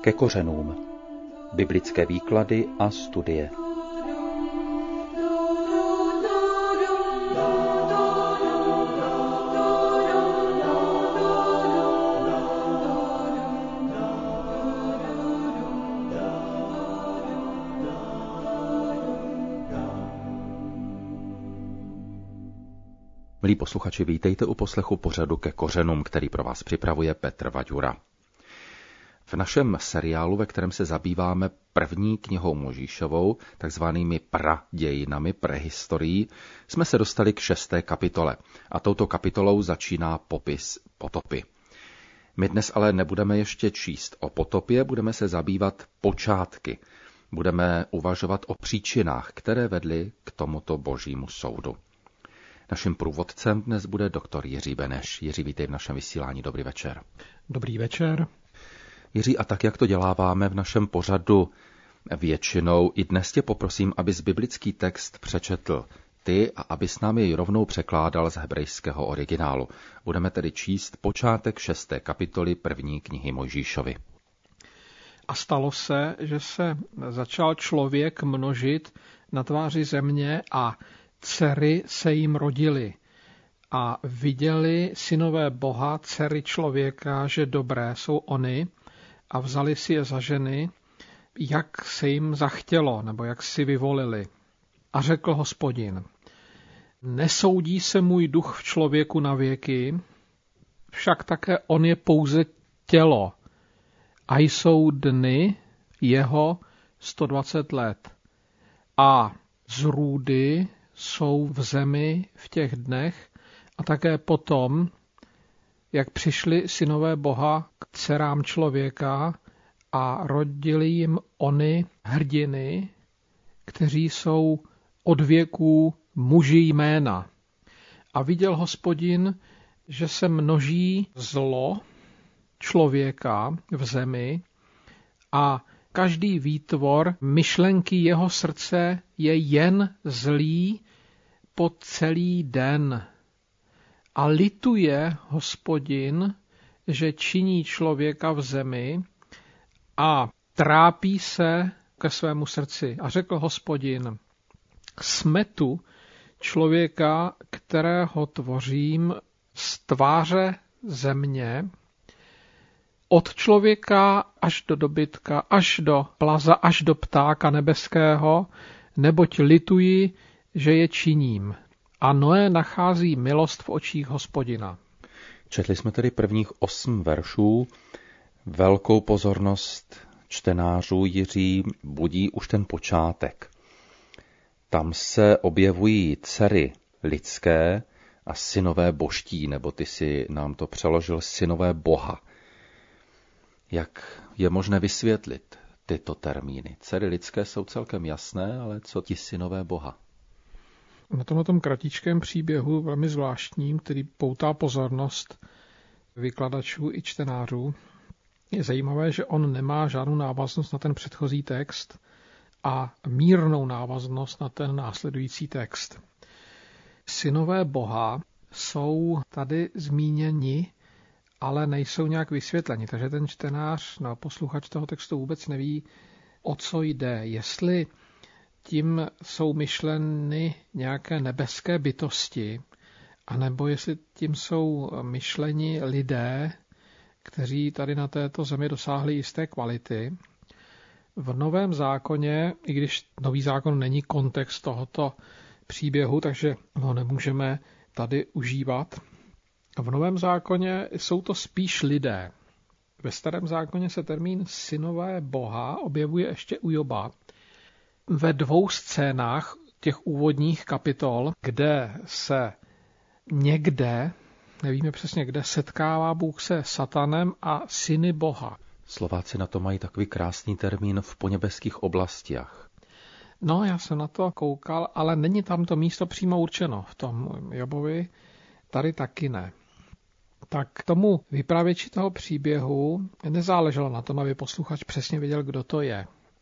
Ke kořenům. Biblické výklady a studie. Milí posluchači, vítejte u poslechu pořadu Ke kořenům, který pro vás připravuje Petr Vaďura. V našem seriálu, ve kterém se zabýváme první knihou Mojžíšovou, takzvanými pradějinami, prehistorií, jsme se dostali k 6. kapitole. A touto kapitolou začíná popis potopy. My dnes ale nebudeme ještě číst o potopě, budeme se zabývat počátky. Budeme uvažovat o příčinách, které vedly k tomuto božímu soudu. Naším průvodcem dnes bude doktor Jiří Beneš. Jiří, vítej v našem vysílání. Dobrý večer. Dobrý večer. Jiří, a tak, jak to děláváme v našem pořadu většinou, i dnes tě poprosím, abys biblický text přečetl ty a abys nám jej rovnou překládal z hebrejského originálu. Budeme tedy číst počátek 6. kapitoly první knihy Mojžíšovy. A stalo se, že se začal člověk množit na tváři země a dcery se jim rodily. A viděli synové Boha, dcery člověka, že dobré jsou oni, a vzali si je za ženy, jak se jim zachtělo, nebo jak si vyvolili. A řekl Hospodin: nesoudí se můj duch v člověku na věky, však také on je pouze tělo, a jsou dny jeho 120 let. A zrůdy jsou v zemi v těch dnech a také potom, jak přišli synové Boha k dcerám člověka a rodili jim oni hrdiny, kteří jsou od věků muži jména. A viděl Hospodin, že se množí zlo člověka v zemi a každý výtvor myšlenky jeho srdce je jen zlý po celý den. A lituje Hospodin, že činí člověka v zemi a trápí se ke svému srdci. A řekl Hospodin: smetu člověka, kterého tvořím z tváře země, od člověka až do dobytka, až do plaza, až do ptáka nebeského, neboť lituji, že je činím. A Noé nachází milost v očích Hospodina. Četli jsme tedy prvních 8 veršů. Velkou pozornost čtenářů, Jiří, budí už ten počátek. Tam se objevují dcery lidské a synové božtí, nebo ty si nám to přeložil synové Boha. Jak je možné vysvětlit tyto termíny? Dcery lidské jsou celkem jasné, ale co ti synové Boha? Na tomto kratičkém příběhu, velmi zvláštním, který poutá pozornost vykladačů i čtenářů, je zajímavé, že on nemá žádnou návaznost na ten předchozí text a mírnou návaznost na ten následující text. Synové Boha jsou tady zmíněni, ale nejsou nějak vysvětleni, takže ten čtenář, posluchač toho textu vůbec neví, o co jde. Jestli tím jsou myšleny nějaké nebeské bytosti, anebo jestli tím jsou myšleni lidé, kteří tady na této zemi dosáhli jisté kvality. V Novém zákoně, i když Nový zákon není kontext tohoto příběhu, takže ho nemůžeme tady užívat, v Novém zákoně jsou to spíš lidé. Ve Starém zákoně se termín synové Boha objevuje ještě u Joba ve 2 scénách těch úvodních kapitol, kde se někde, nevíme přesně kde, setkává Bůh se Satanem a syny Boha. Slováci na to mají takový krásný termín v poněbeských oblastiach. No, já jsem na to koukal, ale není tam to místo přímo určeno v tom Jobovi, tady taky ne. Tak k tomu vypravěči toho příběhu nezáleželo na tom, aby posluchač přesně věděl, kdo to je.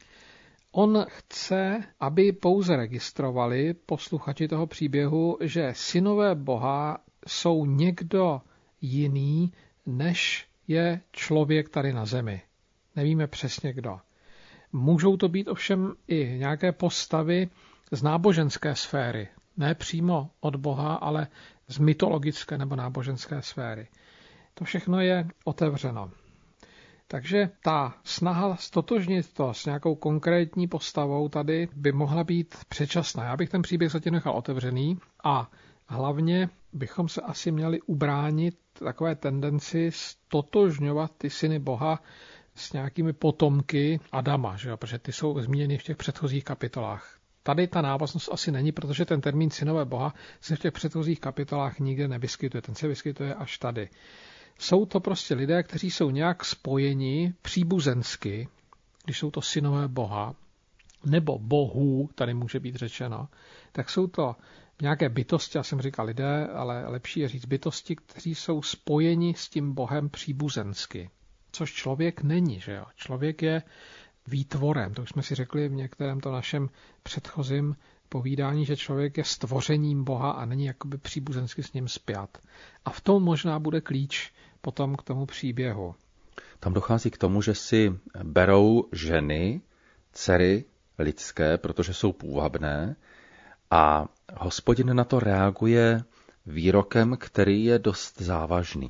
On chce, aby pouze registrovali posluchači toho příběhu, že synové Boha jsou někdo jiný, než je člověk tady na zemi. Nevíme přesně kdo. Můžou to být ovšem i nějaké postavy z náboženské sféry. Ne přímo od Boha, ale z mytologické nebo náboženské sféry. To všechno je otevřeno. Takže ta snaha stotožnit to s nějakou konkrétní postavou tady by mohla být předčasná. Já bych ten příběh zatím nechal otevřený a hlavně bychom se asi měli ubránit takové tendenci stotožňovat ty syny Boha s nějakými potomky Adama, že jo? Protože ty jsou zmíněny v těch předchozích kapitolách. Tady ta návaznost asi není, protože ten termín synové Boha se v těch předchozích kapitolách nikde nevyskytuje. Ten se vyskytuje až tady. Jsou to prostě lidé, kteří jsou nějak spojeni příbuzensky, když jsou to synové Boha, nebo bohů, tady může být řečeno, tak jsou to nějaké bytosti, já jsem říkal lidé, ale lepší je říct bytosti, kteří jsou spojeni s tím Bohem příbuzensky. Což člověk není, že jo? Člověk je výtvorem, to už jsme si řekli v některém to našem předchozím povídání, že člověk je stvořením Boha a není jakoby příbuzensky s ním spjat. A v tom možná bude klíč potom k tomu příběhu. Tam dochází k tomu, že si berou ženy, dcery lidské, protože jsou půvabné, a Hospodin na to reaguje výrokem, který je dost závažný.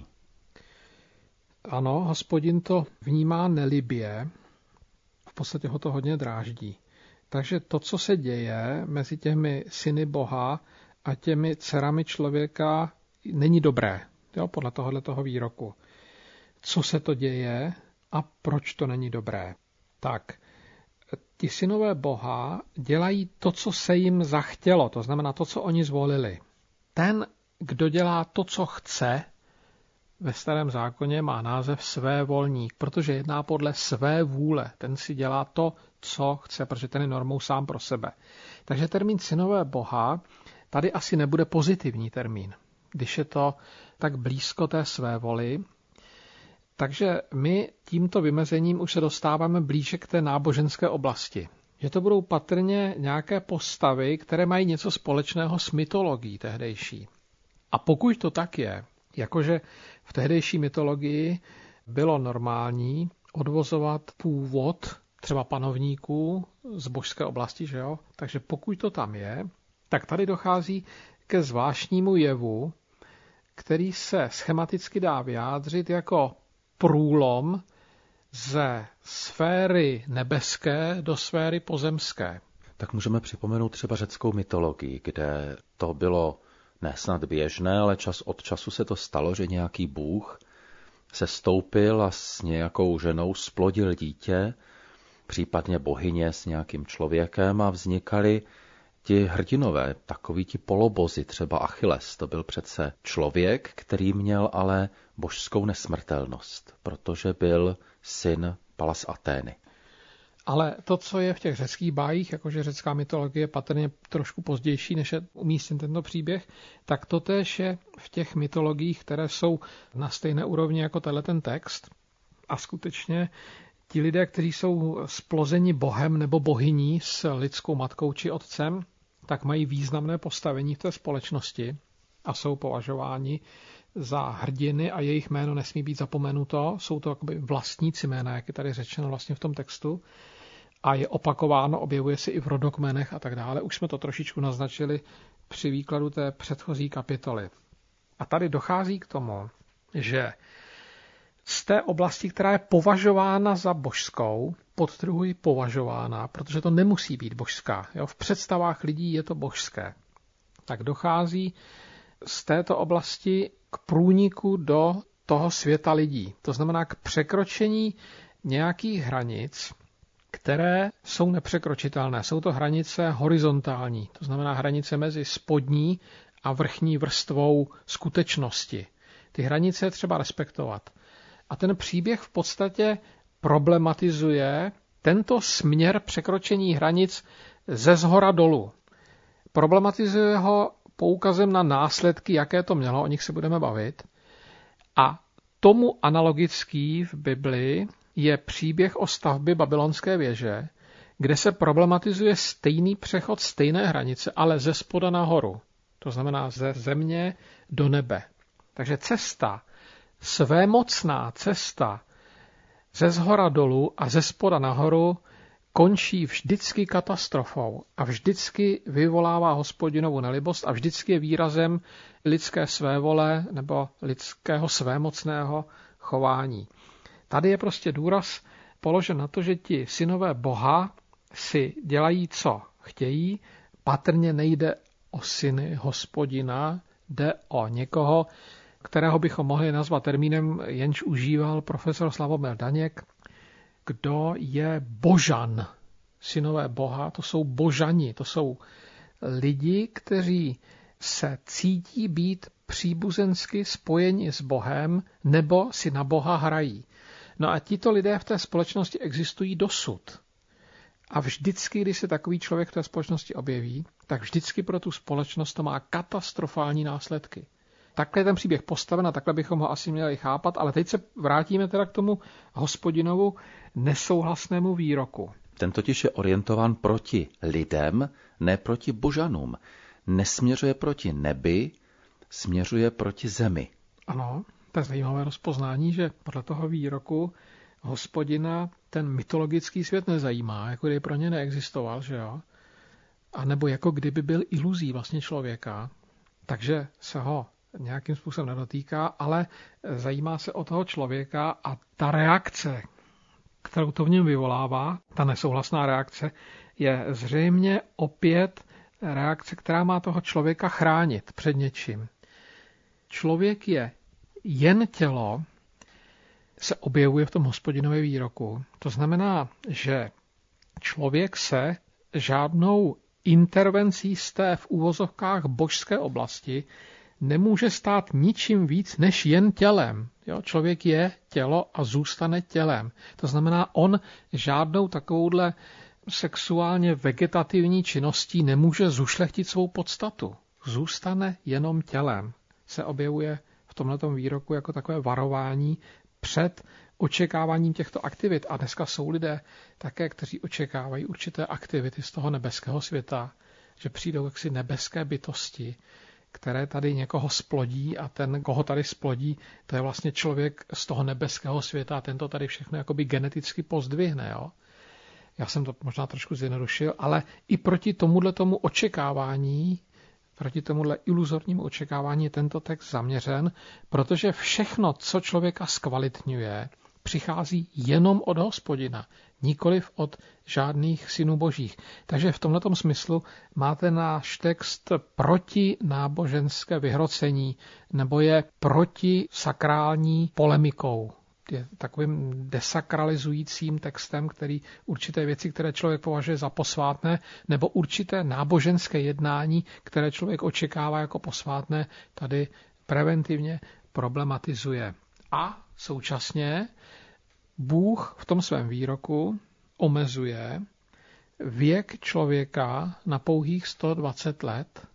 Ano, Hospodin to vnímá nelibě, v podstatě ho to hodně dráždí. Takže to, co se děje mezi těmi syny Boha a těmi dcerami člověka, není dobré, jo, podle tohoto výroku. Co se to děje a proč to není dobré? Tak, ti synové Boha dělají to, co se jim zachtělo, to znamená to, co oni zvolili. Ten, kdo dělá to, co chce, ve Starém zákoně má název svévolník, protože jedná podle své vůle. Ten si dělá to, co chce, protože ten je normou sám pro sebe. Takže termín synové Boha tady asi nebude pozitivní termín, když je to tak blízko té své voli. Takže my tímto vymezením už se dostáváme blíže k té náboženské oblasti. Že to budou patrně nějaké postavy, které mají něco společného s mytologií tehdejší. A pokud to tak je, jakože v tehdejší mytologii bylo normální odvozovat původ třeba panovníků z božské oblasti, že jo? Takže pokud to tam je, tak tady dochází ke zvláštnímu jevu, který se schematicky dá vyjádřit jako průlom ze sféry nebeské do sféry pozemské. Tak můžeme připomenout třeba řeckou mytologii, kde to bylo nesnad běžné, ale čas od času se to stalo, že nějaký bůh se stoupil a s nějakou ženou splodil dítě, případně bohyně s nějakým člověkem, a vznikaly ti hrdinové, takoví ti polobozi, třeba Achilles. To byl přece člověk, který měl ale božskou nesmrtelnost, protože byl syn Pallas Athény. Ale to, co je v těch řeckých bájích, jakože řecká mytologie je patrně trošku pozdější, než je umístěn tento příběh, tak to též je v těch mytologiích, které jsou na stejné úrovni jako ten text. A skutečně ti lidé, kteří jsou splozeni Bohem nebo bohyní s lidskou matkou či otcem, tak mají významné postavení v té společnosti a jsou považováni za hrdiny a jejich jméno nesmí být zapomenuto. Jsou to jakoby vlastníci jména, jak je tady řečeno vlastně v tom textu. A je opakováno, objevuje se i v rodokmenech a tak dále. Už jsme to trošičku naznačili při výkladu té předchozí kapitoly. A tady dochází k tomu, že z té oblasti, která je považována za božskou, podtrhuji považována, protože to nemusí být božská. Jo? V představách lidí je to božské. Tak dochází z této oblasti k průniku do toho světa lidí. To znamená k překročení nějakých hranic, které jsou nepřekročitelné. Jsou to hranice horizontální, to znamená hranice mezi spodní a vrchní vrstvou skutečnosti. Ty hranice je třeba respektovat. A ten příběh v podstatě problematizuje tento směr překročení hranic ze zhora dolů. Problematizuje ho poukazem na následky, jaké to mělo, o nich se budeme bavit. A tomu analogický v Biblii je příběh o stavbě babylonské věže, kde se problematizuje stejný přechod stejné hranice, ale ze spoda nahoru. To znamená ze země do nebe. Takže cesta, svémocná cesta ze zhora dolů a ze spoda nahoru končí vždycky katastrofou a vždycky vyvolává Hospodinovu nelibost a vždycky je výrazem lidské svévole nebo lidského svémocného chování. Tady je prostě důraz položen na to, že ti synové Boha si dělají, co chtějí. Patrně nejde o syny Hospodina, jde o někoho, kterého bychom mohli nazvat termínem, jenž užíval profesor Slavomil Daněk. Kdo je božan? Synové Boha, to jsou božani, to jsou lidi, kteří se cítí být příbuzensky spojeni s Bohem nebo si na Boha hrají. No a tito lidé v té společnosti existují dosud. A vždycky, když se takový člověk v té společnosti objeví, tak vždycky pro tu společnost to má katastrofální následky. Takhle je ten příběh postaven a takhle bychom ho asi měli chápat, ale teď se vrátíme teda k tomu Hospodinovu nesouhlasnému výroku. Ten totiž je orientován proti lidem, ne proti božanům. Nesměřuje proti nebi, směřuje proti zemi. Ano, to je zajímavé rozpoznání, že podle toho výroku Hospodina ten mytologický svět nezajímá, jako kdyby pro ně neexistoval, že jo? A nebo jako kdyby byl iluzí vlastně člověka, takže se ho nějakým způsobem nedotýká, ale zajímá se o toho člověka a ta reakce, kterou to v něm vyvolává, ta nesouhlasná reakce, je zřejmě opět reakce, která má toho člověka chránit před něčím. Člověk je jen tělo, se objevuje v tom Hospodinově výroku. To znamená, že člověk se žádnou intervencí z té v úvozovkách božské oblasti nemůže stát ničím víc než jen tělem. Jo? Člověk je tělo a zůstane tělem. To znamená, on žádnou takovouhle sexuálně vegetativní činností nemůže zušlechtit svou podstatu. Zůstane jenom tělem. Se objevuje v tomhletom výroku jako takové varování před očekáváním těchto aktivit. A dneska jsou lidé také, kteří očekávají určité aktivity z toho nebeského světa, že přijdou jaksi nebeské bytosti, které tady někoho splodí a ten, koho tady splodí, to je vlastně člověk z toho nebeského světa a ten to tady všechno jakoby geneticky pozdvihne. Jo? Já jsem to možná trošku zjednodušil, ale i proti tomu očekávání, proti tomuhle iluzornímu očekávání je tento text zaměřen, protože všechno, co člověka zkvalitňuje, přichází jenom od Hospodina, nikoliv od žádných synů božích. Takže v tomhletom smyslu máte náš text proti náboženské vyhrocení, nebo je proti sakrální polemikou. Je takovým desakralizujícím textem, který určité věci, které člověk považuje za posvátné, nebo určité náboženské jednání, které člověk očekává jako posvátné, tady preventivně problematizuje. A současně Bůh v tom svém výroku omezuje věk člověka na pouhých 120 let,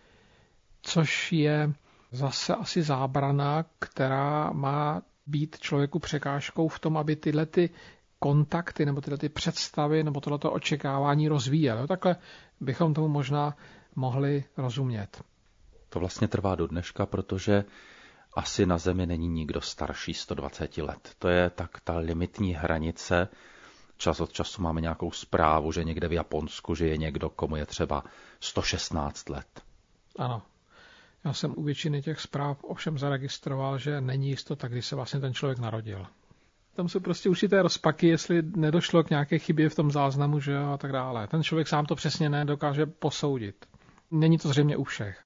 což je zase asi zábrana, která má být člověku překážkou v tom, aby tyhle ty kontakty nebo tyhle ty představy nebo tohleto očekávání rozvíjel. Takhle bychom tomu možná mohli rozumět. To vlastně trvá do dneška, protože asi na zemi není nikdo starší 120 let. To je tak ta limitní hranice. Čas od času máme nějakou zprávu, že někde v Japonsku, že je někdo, komu je třeba 116 let. Ano. Já jsem u většiny těch zpráv ovšem zaregistroval, že není jistota, kdy se vlastně ten člověk narodil. Tam jsou prostě určité rozpaky, jestli nedošlo k nějaké chybě v tom záznamu, že jo, a tak dále. Ten člověk sám to přesně nedokáže posoudit. Není to zřejmě u všech.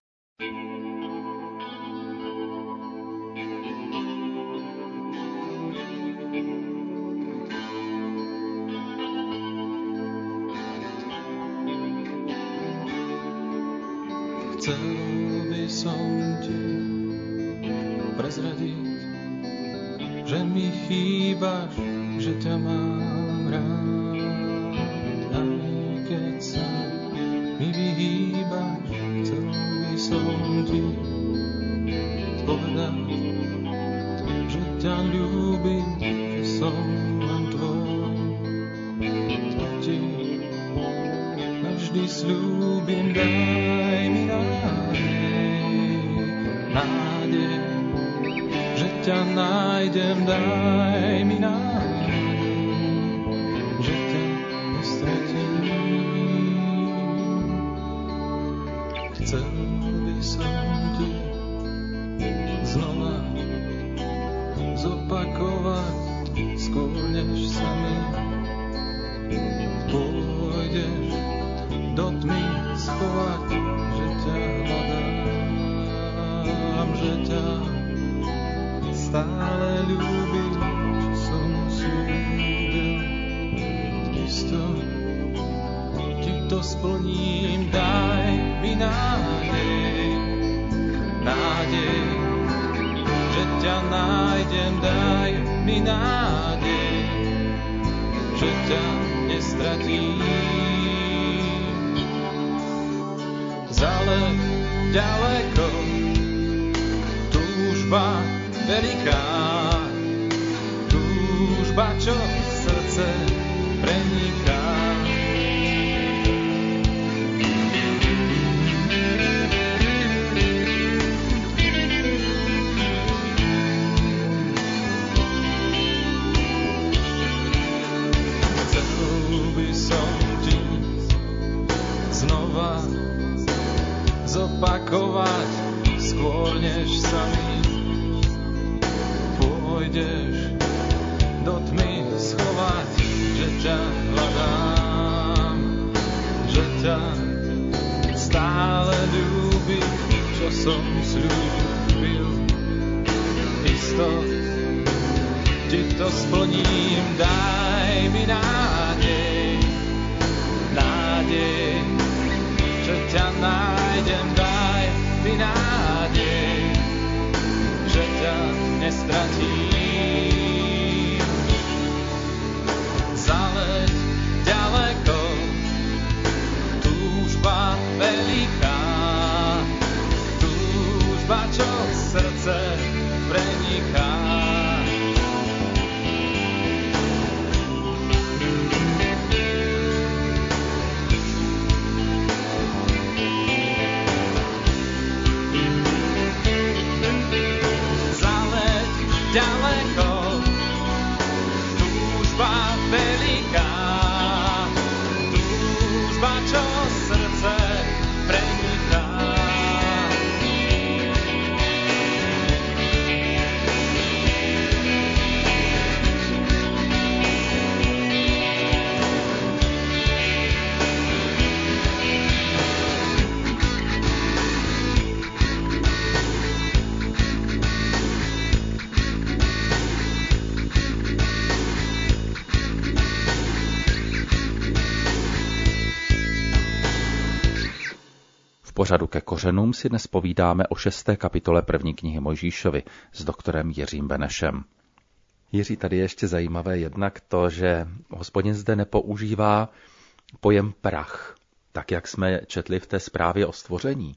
Chcel by som ti prezradiť, že mi chýbaš, že ťa mám rád. Aj keď sa mi vyhýbaš, chcel by som ti povedať, že ťa ľúbim, že som len tvoj. To ti navždy sľúbim, daj mi nádej, že ťa nájdem, daj mi nádej. Chcel by som ti znova zopakovať, skôr než sa mi pôjdeš do tmy schovať, že ťa hľadám, že ťa stále ľúbim, čo som slúbil. Isto ti to splním, daj mi nádej, nádej, že ťa nájdem, daj mi nádej, že ťa nestratím. Zaleť ďaleko, túžba veľká, túžba, čo srdce preniká. Zopakovať, skôr než sa mi pôjdeš do tmy schovať, že ťa hľadám, že ťa stále ľúbim, čo som sľúbil. Isto ti to splním, daj mi nádej, nádej, že ťa nájdem, daj mi nádej, že ťa nestratím. Zaleť ďaleko, túžba veľká, túžba, čo srdce preniká. Ďaleko, túžba veľká, túžba, čo srdce preniká. V pořadu Ke kořenům si dnes povídáme o 6. kapitole první knihy Mojžíšovi s doktorem Jiřím Benešem. Jiří, tady je ještě zajímavé jednak to, že Hospodin zde nepoužívá pojem prach, tak jak jsme četli v té zprávě o stvoření.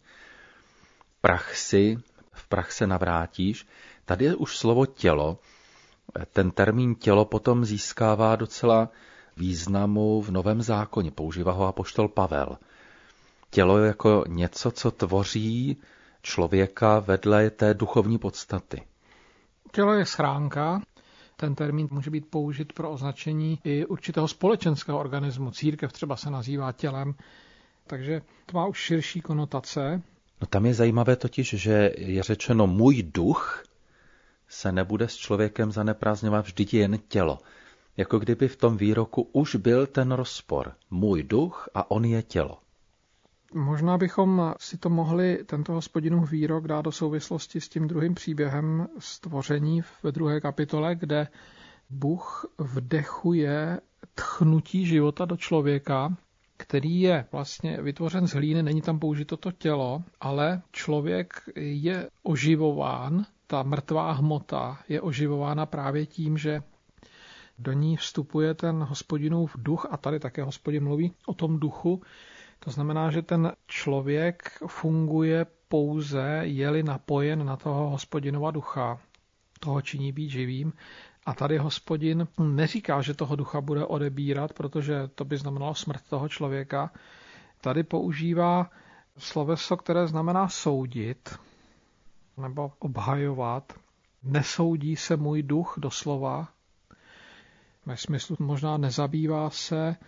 Prach si, v prach se navrátíš. Tady je už slovo tělo. Ten termín tělo potom získává docela významu v Novém zákoně. Používá ho apoštol Pavel. Tělo jako něco, co tvoří člověka vedle té duchovní podstaty. Tělo je schránka. Ten termín může být použit pro označení i určitého společenského organismu. Církev třeba se nazývá tělem, takže to má už širší konotace. No tam je zajímavé totiž, že je řečeno můj duch se nebude s člověkem zaneprázdňovat, vždyť jen tělo. Jako kdyby v tom výroku už byl ten rozpor. Můj duch a on je tělo. Možná bychom si to mohli, tento Hospodinův výrok, dát do souvislosti s tím druhým příběhem stvoření ve 2. kapitole, kde Bůh vdechuje tchnutí života do člověka, který je vlastně vytvořen z hlíny, není tam použito to tělo, ale člověk je oživován, ta mrtvá hmota je oživována právě tím, že do ní vstupuje ten Hospodinův duch a tady také Hospodin mluví o tom duchu. To znamená, že ten člověk funguje pouze, je-li napojen na toho Hospodinova ducha. Toho činí být živým. A tady Hospodin neříká, že toho ducha bude odebírat, protože to by znamenalo smrt toho člověka. Tady používá sloveso, které znamená soudit nebo obhajovat. Nesoudí se můj duch doslova. Ve smyslu možná nezabývá se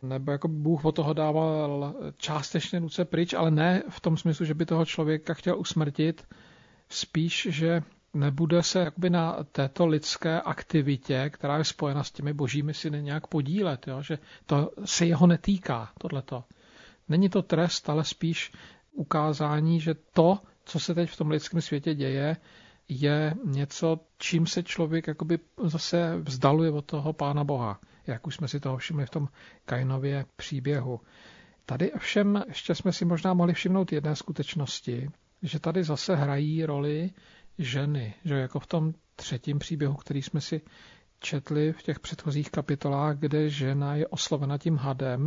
nebo jako Bůh od toho dával částečně ruce pryč, ale ne v tom smyslu, že by toho člověka chtěl usmrtit, spíš, že nebude se jakoby na této lidské aktivitě, která je spojena s těmi božími syny, nějak podílet, jo? Že to se jeho netýká, tohleto. Není to trest, ale spíš ukázání, že to, co se teď v tom lidském světě děje, je něco, čím se člověk jakoby zase vzdaluje od toho Pána Boha, jak už jsme si toho všimli v tom Kainově příběhu. Tady ovšem ještě jsme si možná mohli všimnout jedné skutečnosti, že tady zase hrají roli ženy, že jako v tom 3. příběhu, který jsme si četli v těch předchozích kapitolách, kde žena je oslovena tím hadem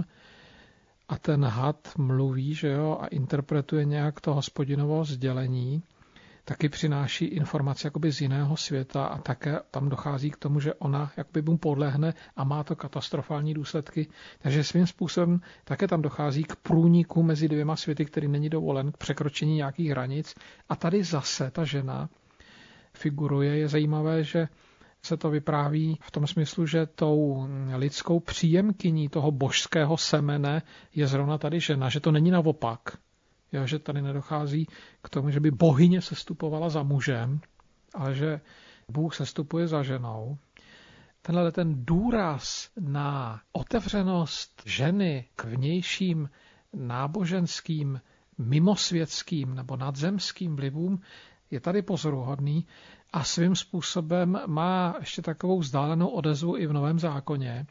a ten had mluví, že jo, a interpretuje nějak to Hospodinovo sdělení, taky přináší informace jakoby z jiného světa a také tam dochází k tomu, že ona jakoby mu podlehne a má to katastrofální důsledky. Takže svým způsobem také tam dochází k průniku mezi dvěma světy, který není dovolen, k překročení nějakých hranic. A tady zase ta žena figuruje. Je zajímavé, že se to vypráví v tom smyslu, že tou lidskou příjemkyní toho božského semene je zrovna tady žena, že to není naopak. Jo, že tady nedochází k tomu, že by bohyně sestupovala za mužem, ale že Bůh sestupuje za ženou. Tenhle ten důraz na otevřenost ženy k vnějším náboženským, mimosvětským nebo nadzemským vlivům je tady pozoruhodný a svým způsobem má ještě takovou vzdálenou odezvu i v Novém zákoně.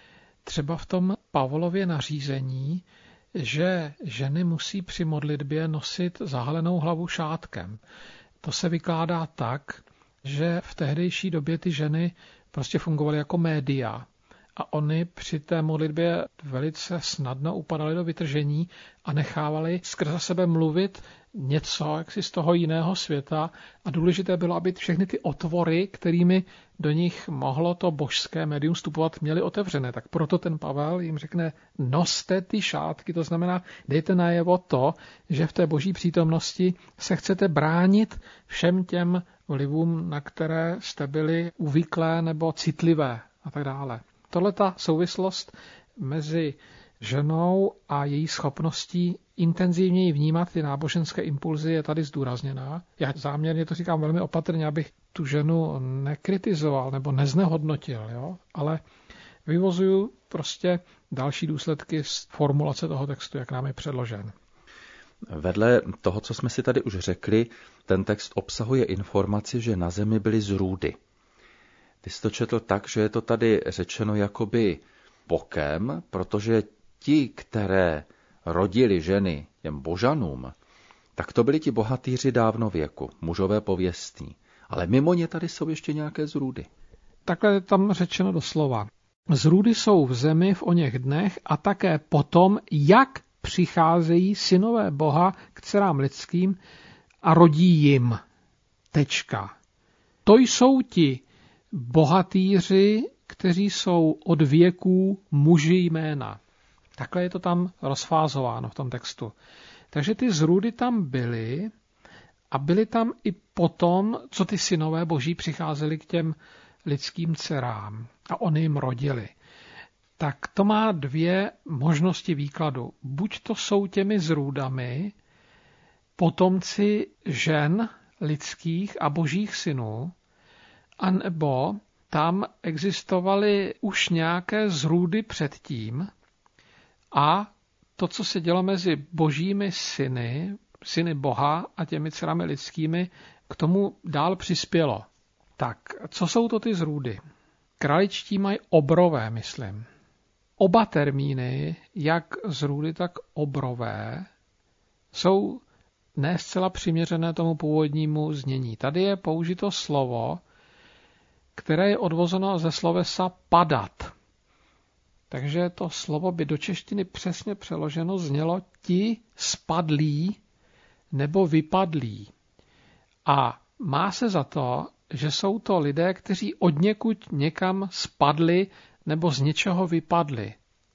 Třeba v tom Pavlově nařízení, že ženy musí při modlitbě nosit zahalenou hlavu šátkem. To se vykládá tak, že v tehdejší době ty ženy prostě fungovaly jako média a oni při té modlitbě velice snadno upadaly do vytržení a nechávali skrze sebe mluvit něco jaksi z toho jiného světa a důležité bylo, aby všechny ty otvory, kterými do nich mohlo to božské médium vstupovat, měly otevřené. Tak proto ten Pavel jim řekne, noste ty šátky, to znamená, dejte najevo to, že v té boží přítomnosti se chcete bránit všem těm vlivům, na které jste byli uvyklé nebo citlivé a tak dále. Tohle ta souvislost mezi ženou a její schopností intenzivněji vnímat ty náboženské impulzy je tady zdůrazněná. Já záměrně to říkám velmi opatrně, abych tu ženu nekritizoval nebo neznehodnotil, jo? Ale vyvozuju prostě další důsledky z formulace toho textu, jak nám je předložen. Vedle toho, co jsme si tady už řekli, ten text obsahuje informaci, že na zemi byly zrůdy. Ty jsi to četl tak, že je to tady řečeno jakoby bokem, protože ti, které rodili ženy těm božanům, tak to byli ti bohatýři dávnověku, mužové pověstní. Ale mimo ně tady jsou ještě nějaké zrůdy. Takhle je tam řečeno doslova. Zrůdy jsou v zemi v oněch dnech a také potom, jak přicházejí synové Boha k dcerám lidským a rodí jim. Tečka. To jsou ti bohatýři, kteří jsou od věků muži jména. Takhle je to tam rozfázováno v tom textu. Takže ty zrůdy tam byly a byly tam i potom, co ty synové boží přicházeli k těm lidským dcerám a oni jim rodili. Tak to má dvě možnosti výkladu. Buď to jsou těmi zrůdami potomci žen lidských a božích synů, anebo tam existovaly už nějaké zrůdy předtím a to, co se dělo mezi božími syny Boha a těmi dcerami lidskými, k tomu dál přispělo. Tak, co jsou to ty zrůdy? Kraličtí mají obrové, myslím. Oba termíny, jak zrůdy, tak obrové, jsou ne zcela přiměřené tomu původnímu znění. Tady je použito slovo, které je odvozeno ze slovesa padat. Takže to slovo by do češtiny přesně přeloženo znělo ti spadlí nebo vypadlí. A má se za to, že jsou to lidé, kteří odněkud někam spadli nebo z něčeho vypadli.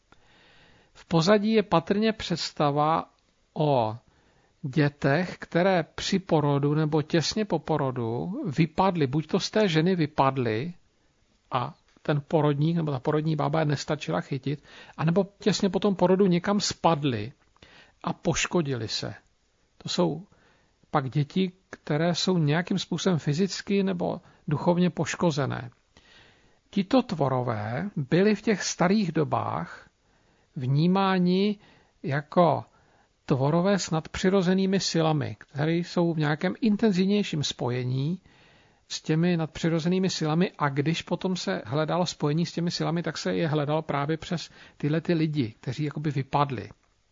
V pozadí je patrně představa o dětech, které při porodu nebo těsně po porodu vypadly, buď to z té ženy vypadly a ten porodník nebo ta porodní bába je nestačila chytit, anebo těsně po tom porodu někam spadly a poškodili se. To jsou pak děti, které jsou nějakým způsobem fyzicky nebo duchovně poškozené. Tito tvorové byli v těch starých dobách vnímáni jako tvorové s nadpřirozenými silami, které jsou v nějakém intenzivnějším spojení s těmi nadpřirozenými silami, a když potom se hledalo spojení s těmi silami, tak se je hledalo právě přes tyhle ty lidi, kteří jakoby vypadli.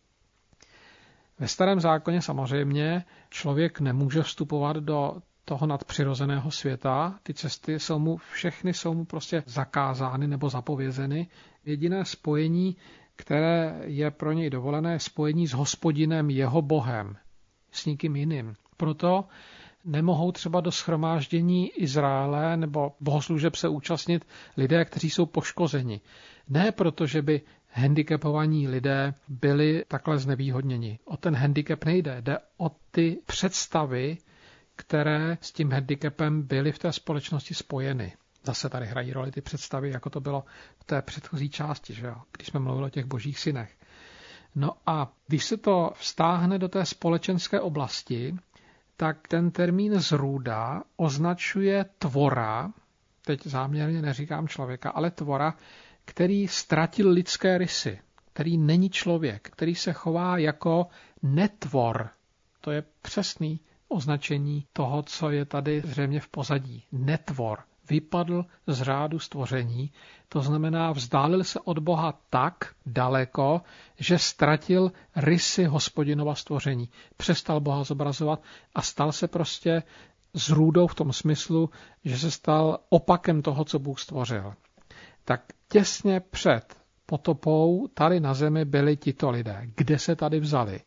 Ve Starém zákoně samozřejmě člověk nemůže vstupovat do toho nadpřirozeného světa. Ty cesty všechny jsou mu prostě zakázány nebo zapovězeny. Jediné spojení, které je pro něj dovolené, je spojení s Hospodinem, jeho Bohem, s nikým jiným. Proto nemohou třeba do shromáždění Izraele nebo bohoslužeb se účastnit lidé, kteří jsou poškozeni. Ne proto, že by handicapovaní lidé byli takhle znevýhodněni. O ten handicap nejde. Jde o ty představy, které s tím handicapem byly v té společnosti spojeny. Zase tady hrají roli ty představy, jako to bylo v té předchozí části, že jo? Když jsme mluvili o těch božích synech. No a když se to vztáhne do té společenské oblasti, tak ten termín zrůda označuje tvora, teď záměrně neříkám člověka, ale tvora, který ztratil lidské rysy, který není člověk, který se chová jako netvor. To je přesný označení toho, co je tady zřejmě v pozadí. Netvor. Vypadl z řádu stvoření, to znamená vzdálil se od Boha tak daleko, že ztratil rysy Hospodinova stvoření. Přestal Boha zobrazovat a stal se prostě zrůdou v tom smyslu, že se stal opakem toho, co Bůh stvořil. Tak těsně před potopou tady na zemi byli tito lidé. Kde se tady vzali?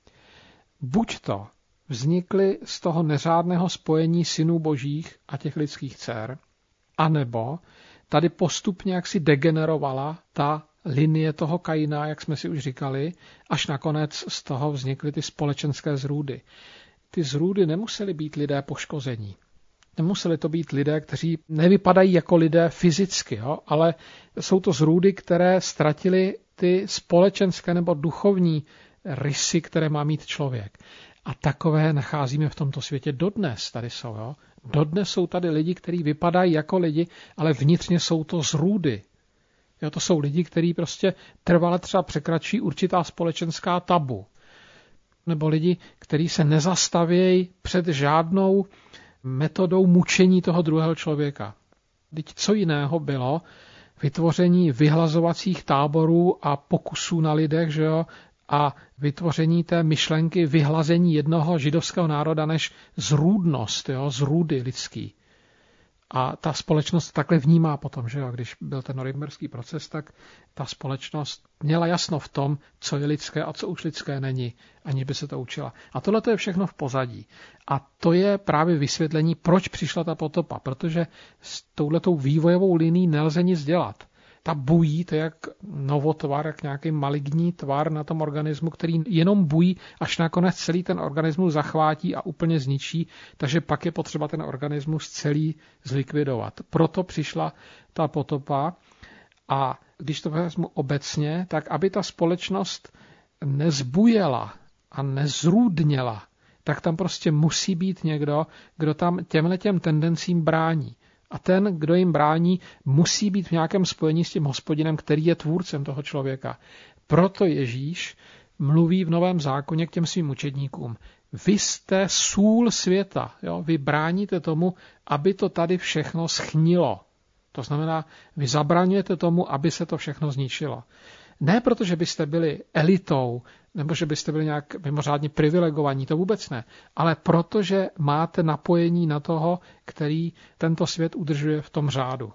Buď to vznikly z toho neřádného spojení synů božích a těch lidských dcer, anebo tady postupně jaksi degenerovala ta linie toho Kaina, jak jsme si už říkali, až nakonec z toho vznikly ty společenské zrůdy. Ty zrůdy nemusely být lidé poškození. Nemuseli to být lidé, kteří nevypadají jako lidé fyzicky, jo? Ale jsou to zrůdy, které ztratily ty společenské nebo duchovní rysy, které má mít člověk. A takové nacházíme v tomto světě dodnes. Tady jsou, jo? Dodnes jsou tady lidi, kteří vypadají jako lidi, ale vnitřně jsou to zrůdy. Jo, to jsou lidi, kteří prostě trvale třeba překračují určitá společenská tabu. Nebo lidi, kteří se nezastavějí před žádnou metodou mučení toho druhého člověka. Vždyť co jiného bylo vytvoření vyhlazovacích táborů a pokusů na lidech, že jo, a vytvoření té myšlenky vyhlazení jednoho židovského národa než zrůdnost, jo, zrůdy lidský. A ta společnost takhle vnímá potom, že jo, když byl ten norimberský proces, tak ta společnost měla jasno v tom, co je lidské a co už lidské není, aniž by se to učila. A tohle to je všechno v pozadí. A to je právě vysvětlení, proč přišla ta potopa, protože s touhletou vývojovou linií nelze nic dělat. Ta bují, to je jak novotvar, jak nějaký maligní tvar na tom organismu, který jenom bují, až nakonec celý ten organismus zachvátí a úplně zničí, takže pak je potřeba ten organismus celý zlikvidovat. Proto přišla ta potopa a když to vezmu obecně, tak aby ta společnost nezbujela a nezrůdněla, tak tam prostě musí být někdo, kdo tam těmhletěm tendencím brání. A ten, kdo jim brání, musí být v nějakém spojení s tím Hospodinem, který je tvůrcem toho člověka. Proto Ježíš mluví v Novém zákoně k těm svým učedníkům. Vy jste sůl světa. Jo? Vy bráníte tomu, aby to tady všechno schnilo. To znamená, vy zabraňujete tomu, aby se to všechno zničilo. Ne proto, že byste byli elitou, nebo že byste byli nějak mimořádně privilegovaní, to vůbec ne, ale proto, že máte napojení na toho, který tento svět udržuje v tom řádu.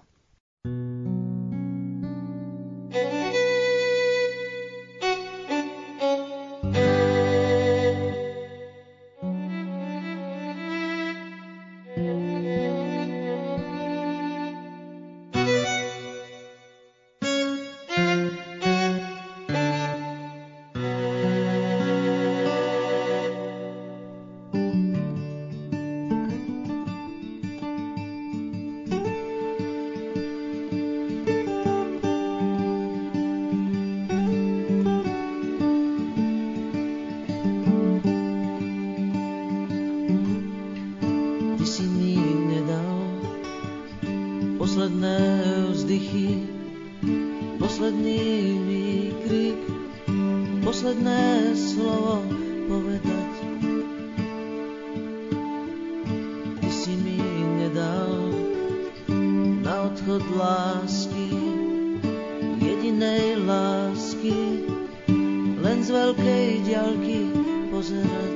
východ lásky, jedinej lásky, len z veľkej diaľky pozerať.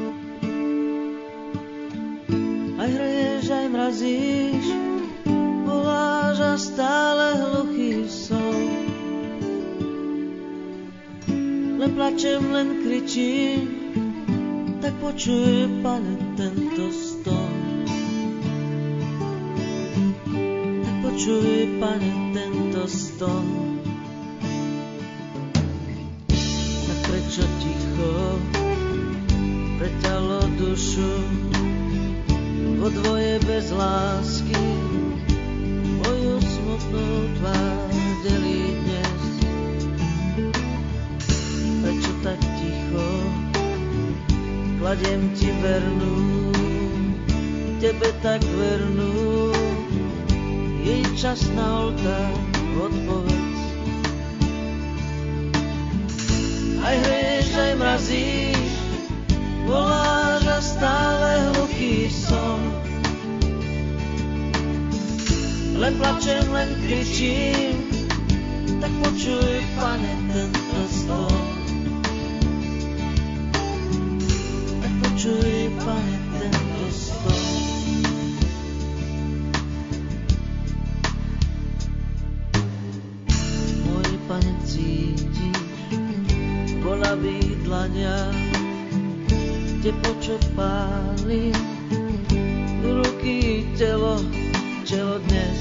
Aj hreješ, aj mrazíš, voláš a stále hluchý som. Len plačem, len kričím, tak počuj, Pane, tento ston. Tak počuj, Pane, tento ston. Tak prečo ticho pre telo dušu vo dvoje bez lásky moju smutnú tvár delí dnes? Prečo tak ticho kladiem ti vernú, tebe tak vernú, jej čas na oltár odpovedz. Aj hreješ, aj mrazíš, voláš a stále hluchý som. Len plačem, len kričím, tak počuj, Pane, tento ston. Tak počuj, Pane, tento ston. Môj Pane, cítiš v bolavých dlaniach teplo, čo páli ruky, telo dnes.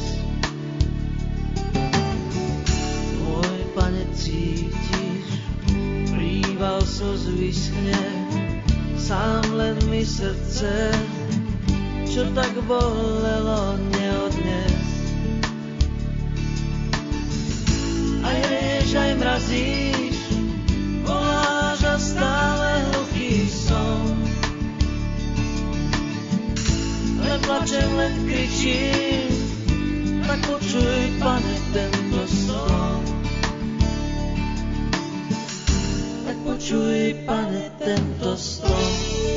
Môj Pane, cítiš, príval slz vyschne, sám len mi srdce, čo tak bolelo, neodnes. Aj hreješ, aj mrazíš, voláš a stále hluchý som. Len plačem, len kričím, tak počuj, Pane, tento ston. Tak počuj, Pane, tento ston.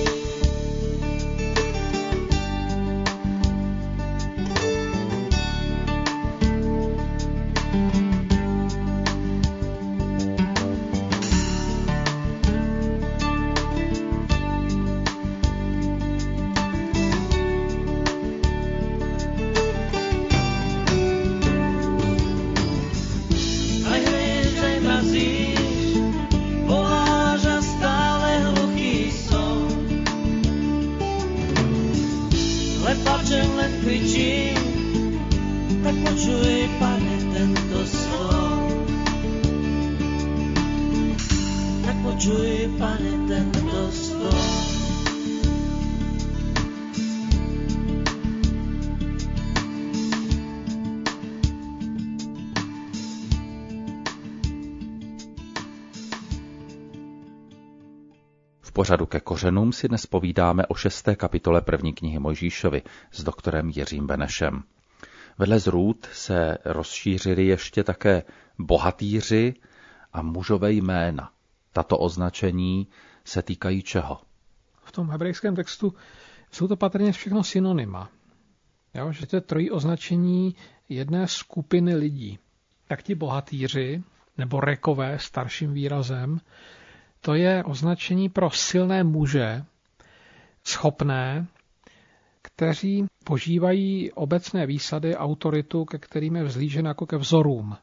V pořadu Ke kořenům si dnes povídáme o 6. kapitole první knihy Mojžíšovi s doktorem Jiřím Benešem. Vedle zrůd se rozšířili ještě také bohatýři a mužové jména. Tato označení se týkají čeho? V tom hebrejském textu jsou to patrně všechno synonyma. Jo, že to je trojí označení jedné skupiny lidí. Tak ti bohatýři, nebo rekové starším výrazem, to je označení pro silné muže, schopné, kteří požívají obecné výsady, autoritu, ke kterým je vzlížen jako ke vzorům.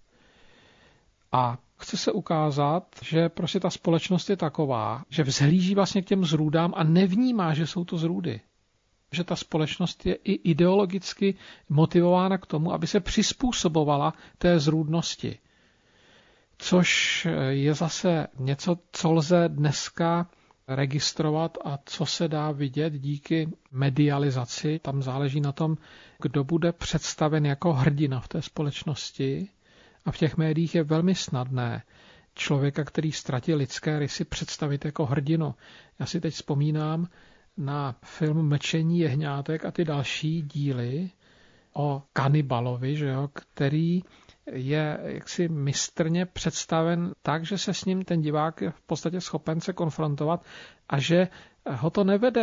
A chce se ukázat, že prostě ta společnost je taková, že vzhlíží vlastně k těm zrůdám a nevnímá, že jsou to zrůdy. Že ta společnost je i ideologicky motivována k tomu, aby se přizpůsobovala té zrůdnosti. Což je zase něco, co lze dneska registrovat a co se dá vidět díky medializaci. Tam záleží na tom, kdo bude představen jako hrdina v té společnosti. A v těch médiích je velmi snadné člověka, který ztratil lidské rysy, představit jako hrdinu. Já si teď vzpomínám na film Mlčení jehňátek a ty další díly o kanibalovi, že jo, který je jaksi mistrně představen tak, že se s ním ten divák je v podstatě schopen se konfrontovat a že ho to nevede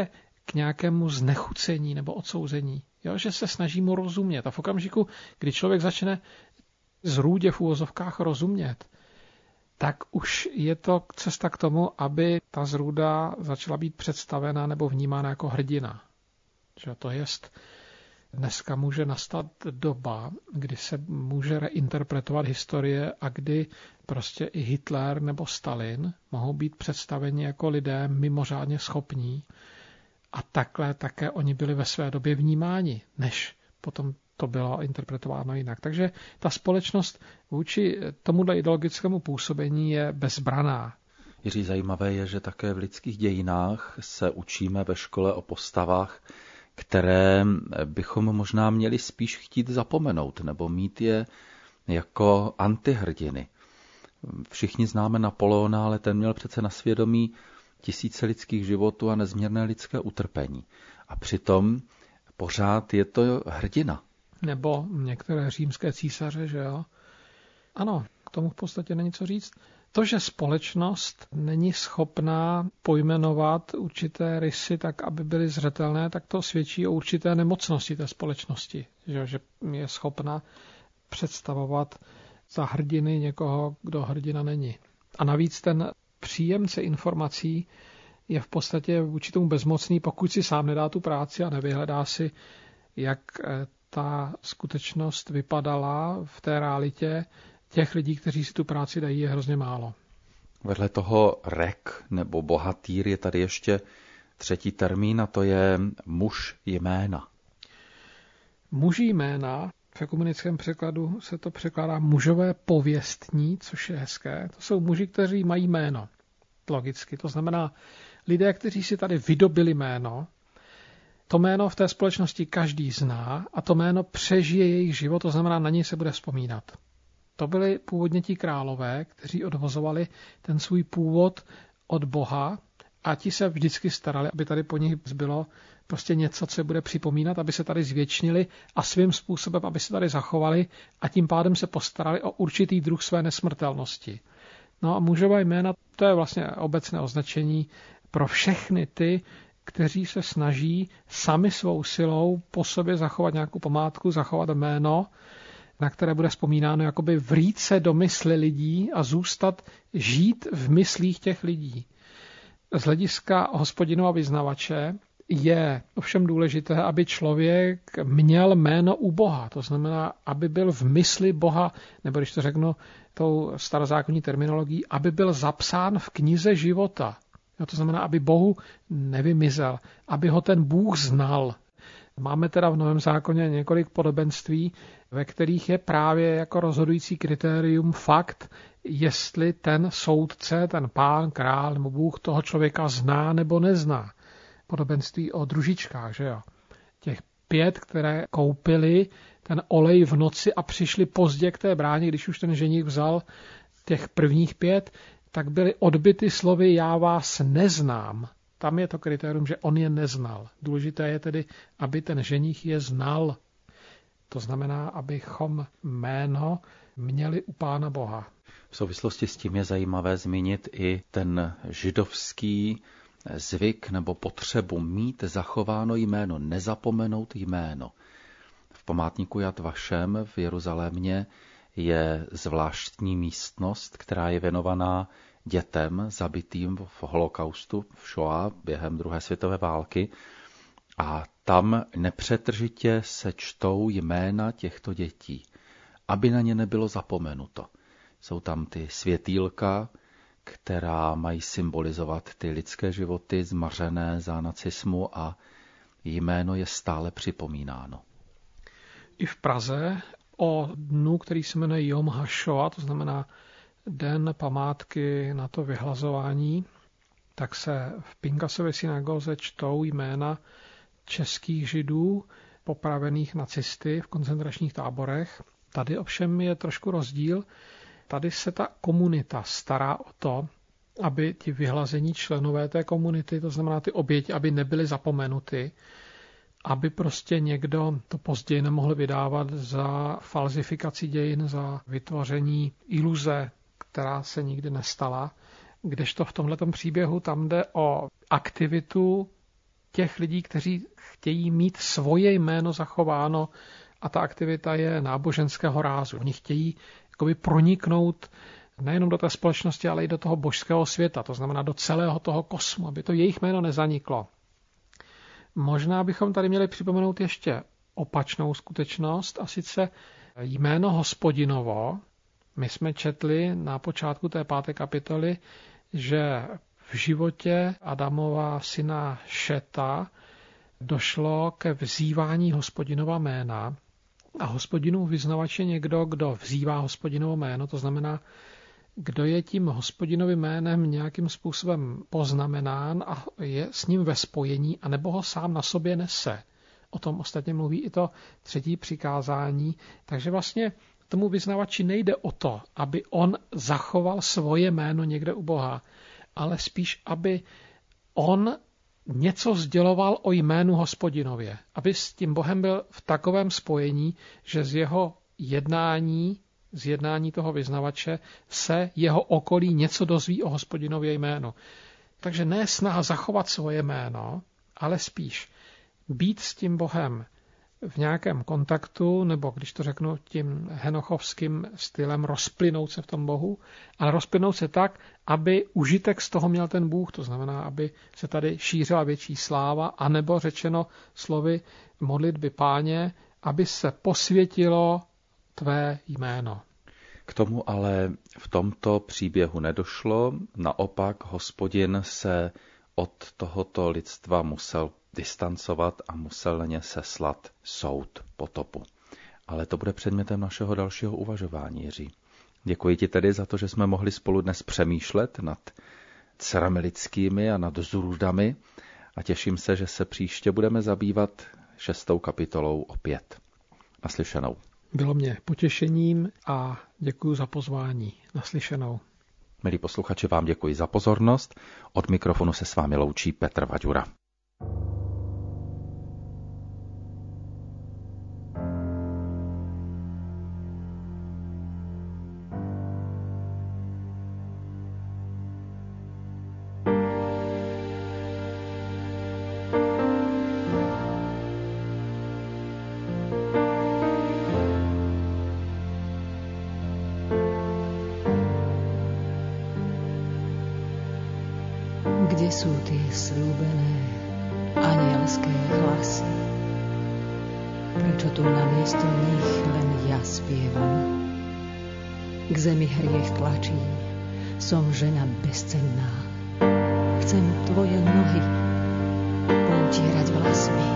k nějakému znechucení nebo odsouzení. Jo, že se snaží mu rozumět. A v okamžiku, kdy člověk začne zrůdě v úvozovkách rozumět, tak už je to cesta k tomu, aby ta zrůda začala být představena nebo vnímána jako hrdina. Že to jest, dneska může nastat doba, kdy se může reinterpretovat historie a kdy prostě i Hitler nebo Stalin mohou být představeni jako lidé mimořádně schopní a takhle také oni byli ve své době vnímáni, než potom to bylo interpretováno jinak. Takže ta společnost vůči tomuhle ideologickému působení je bezbraná. Jiří, zajímavé je, že také v lidských dějinách se učíme ve škole o postavách, které bychom možná měli spíš chtít zapomenout nebo mít je jako antihrdiny. Všichni známe Napoleona, ale ten měl přece na svědomí tisíce lidských životů a nezměrné lidské utrpení. A přitom pořád je to hrdina. Nebo některé římské císaře, že jo? Ano, k tomu v podstatě není co říct. To, že společnost není schopná pojmenovat určité rysy tak, aby byly zřetelné, tak to svědčí o určité nemocnosti té společnosti. Že je schopna představovat za hrdiny někoho, kdo hrdina není. A navíc ten příjemce informací je v podstatě vůči tomu bezmocný, pokud si sám nedá tu práci a nevyhledá si, jak ta skutečnost vypadala v té realitě. Těch lidí, kteří si tu práci dají, je hrozně málo. Vedle toho rek nebo bohatýr je tady ještě třetí termín a to je muž jména. Muži jména, v ekumenickém překladu se to překládá mužové pověstní, což je hezké. To jsou muži, kteří mají jméno. Logicky. To znamená lidé, kteří si tady vydobili jméno. To jméno v té společnosti každý zná a to jméno přežije jejich život, to znamená, na něj se bude vzpomínat. To byli původně ti králové, kteří odvozovali ten svůj původ od Boha a ti se vždycky starali, aby tady po nich zbylo prostě něco, co je bude připomínat, aby se tady zvětšnili a svým způsobem, aby se tady zachovali a tím pádem se postarali o určitý druh své nesmrtelnosti. No a mužové jména, to je vlastně obecné označení pro všechny ty, kteří se snaží sami svou silou po sobě zachovat nějakou památku, zachovat jméno, na které bude vzpomínáno, jakoby vrít se do mysli lidí a zůstat žít v myslích těch lidí. Z hlediska Hospodinova vyznavače je ovšem důležité, aby člověk měl jméno u Boha. To znamená, aby byl v mysli Boha, nebo když to řeknu tou starozákonní terminologií, aby byl zapsán v knize života. To znamená, aby Bohu nevymizel, aby ho ten Bůh znal. Máme teda v Novém zákoně několik podobenství, ve kterých je právě jako rozhodující kritérium fakt, jestli ten soudce, ten pán, král nebo Bůh toho člověka zná nebo nezná. Podobenství o družičkách, že jo. Těch 5, které koupili ten olej v noci a přišli pozdě k té bráně, když už ten ženich vzal těch prvních 5, tak byly odbyty slovy já vás neznám. Tam je to kritérium, že on je neznal. Důležité je tedy, aby ten ženich je znal. To znamená, abychom jméno měli u Pána Boha. V souvislosti s tím je zajímavé zmínit i ten židovský zvyk nebo potřebu mít zachováno jméno, nezapomenout jméno. V památníku Jad Vašem v Jeruzalémě je zvláštní místnost, která je věnovaná dětem zabitým v holokaustu v Shoah během druhé světové války a tam nepřetržitě se čtou jména těchto dětí, aby na ně nebylo zapomenuto. Jsou tam ty světýlka, která mají symbolizovat ty lidské životy zmařené za nacismu a jméno je stále připomínáno. I v Praze o dnu, který se jmenuje Jom HaShoah, to znamená den památky na to vyhlazování, tak se v Pinkasově synagoze čtou jména českých židů popravených nacisty v koncentračních táborech. Tady ovšem je trošku rozdíl. Tady se ta komunita stará o to, aby ti vyhlazení členové té komunity, to znamená ty oběti, aby nebyly zapomenuty, aby prostě někdo to později nemohl vydávat za falzifikaci dějin, za vytvoření iluze, která se nikdy nestala. Kdežto v tomhletom příběhu tam jde o aktivitu těch lidí, kteří chtějí mít svoje jméno zachováno, a ta aktivita je náboženského rázu. Oni chtějí jakoby proniknout nejenom do té společnosti, ale i do toho božského světa, to znamená do celého toho kosmu, aby to jejich jméno nezaniklo. Možná bychom tady měli připomenout ještě opačnou skutečnost, a sice jméno Hospodinovo. My jsme četli na počátku té 5. kapitoly, že v životě Adamova syna Šeta došlo ke vzývání Hospodinova jména. A Hospodinův vyznavač je někdo, kdo vzývá Hospodinovo jméno, to znamená, kdo je tím Hospodinovým jménem nějakým způsobem poznamenán a je s ním ve spojení, anebo ho sám na sobě nese. O tom ostatně mluví i to 3. přikázání. Takže vlastně tomu vyznavači nejde o to, aby on zachoval svoje jméno někde u Boha, ale spíš, aby on něco sděloval o jménu Hospodinově. Aby s tím Bohem byl v takovém spojení, že z jeho jednání toho vyznavače se jeho okolí něco dozví o Hospodinově jménu. Takže ne snaha zachovat svoje jméno, ale spíš být s tím Bohem v nějakém kontaktu, nebo když to řeknu tím henochovským stylem, rozplynout se v tom Bohu, ale rozplynout se tak, aby užitek z toho měl ten Bůh, to znamená, aby se tady šířila větší sláva, anebo řečeno slovy modlitby Páně, aby se posvětilo tvé jméno. K tomu ale v tomto příběhu nedošlo, naopak Hospodin se od tohoto lidstva musel distancovat a musel na ně seslat soud, potopu. Ale to bude předmětem našeho dalšího uvažování, Jiří. Děkuji ti tedy za to, že jsme mohli spolu dnes přemýšlet nad dcerami lidskými a nad zrůdami a těším se, že se příště budeme zabývat 6. kapitolou opět. Naslyšenou. Bylo mě potěšením a děkuji za pozvání. Naslyšenou. Milí posluchači, vám děkuji za pozornost. Od mikrofonu se s vámi loučí Petr Vaďura. Kde sú tie sľúbené anielské hlasy? Prečo tu namiesto nich len ja spievam? K zemi hriech tlačí, som žena bezcenná. Chcem tvoje nohy poutierať vlasmi.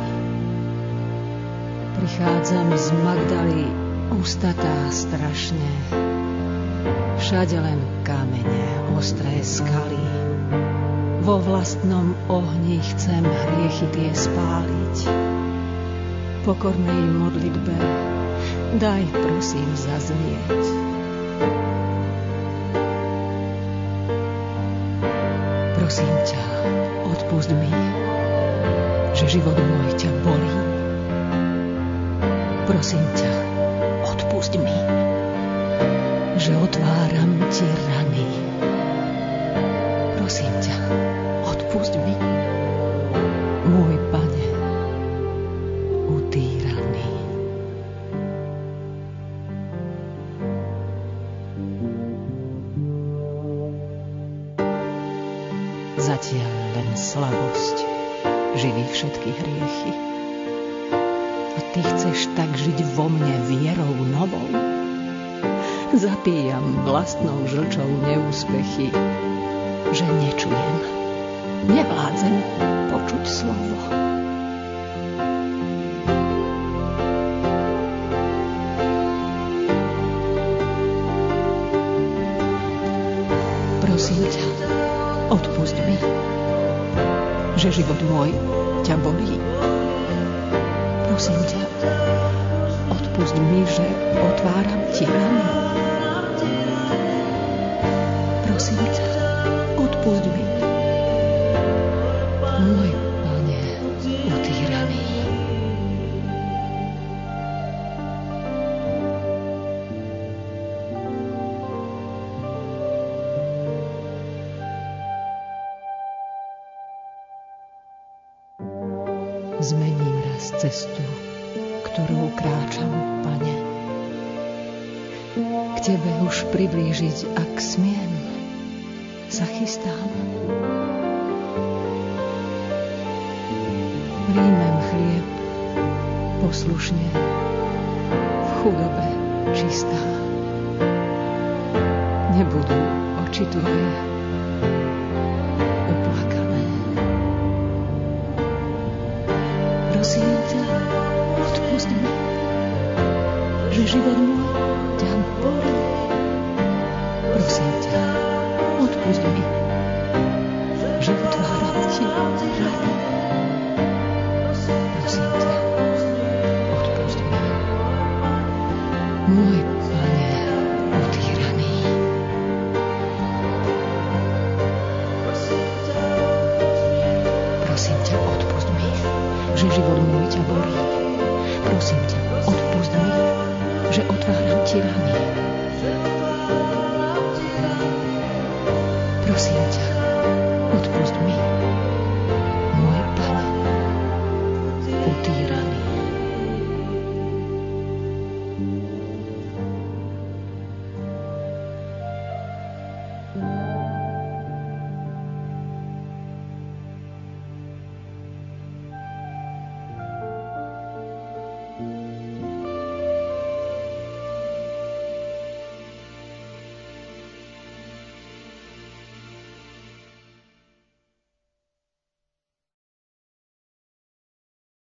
Prichádzam z Magdaly, ústatá strašne. Všade len kamene, ostré skaly. Vo vlastnom ohni chcem hriechy tie spáliť. Pokornej modlitbe daj prosím zaznieť. Prosím ťa, odpusť mi, že život môj ťa bolí. Prosím ťa, odpusť mi, že otváram ti rany. Prosím ťa, odpusť mi, môj Pane, utýraný. Zatiaľ len slabosť živí všetky hriechy. A ty chceš tak žiť vo mne vierou novou. Zapíjam vlastnou žlčou neúspechy, že nečujem, nevládzem počuť slovo. Prosím ťa, odpusť mi, že život môj ťa bolí. Prosím ťa, odpusť mi, že otváram ti rany. Prosím ťa, odpusť mi, môj Pane, utýraný. zmením raz cestu, ktorou kráčam, Pane. K Tebe už priblížiť, ak smiem, sa chystám. Príjmem chlieb poslušne, v chudobe čistá. Nebudú oči Tvoje oplakané. Prosím ťa, odpusť mi, že život môj ťa bolí. Prosím ťa, odpusť mi, že utváram Ti rany. Prosím ťa, odpusť mi, môj Pane utýraný. Prosím ťa, odpusť mi, že život môj ťa bolí. Prosím ťa, odpusť mi, že otváram Ti rany.